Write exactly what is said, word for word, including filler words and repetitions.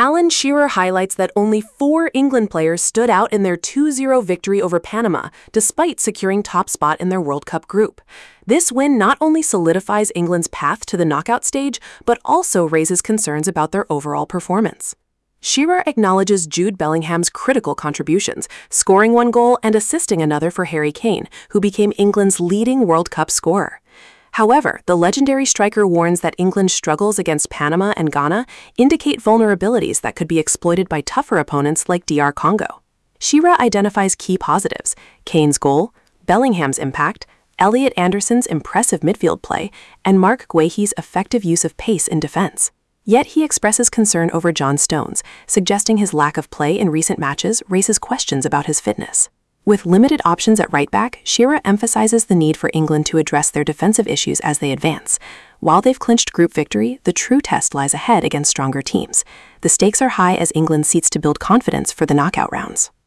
Alan Shearer highlights that only four England players stood out in their two zero victory over Panama, despite securing top spot in their World Cup group. This win not only solidifies England's path to the knockout stage, but also raises concerns about their overall performance. Shearer acknowledges Jude Bellingham's critical contributions, scoring one goal and assisting another for Harry Kane, who became England's leading World Cup scorer. However, the legendary striker warns that England's struggles against Panama and Ghana indicate vulnerabilities that could be exploited by tougher opponents like D R Congo. Shearer identifies key positives: Kane's goal, Bellingham's impact, Elliot Anderson's impressive midfield play, and Mark Guehi's effective use of pace in defense. Yet he expresses concern over John Stones, suggesting his lack of play in recent matches raises questions about his fitness. With limited options at right back, Shearer emphasizes the need for England to address their defensive issues as they advance. While they've clinched group victory, the true test lies ahead against stronger teams. The stakes are high as England seeks to build confidence for the knockout rounds.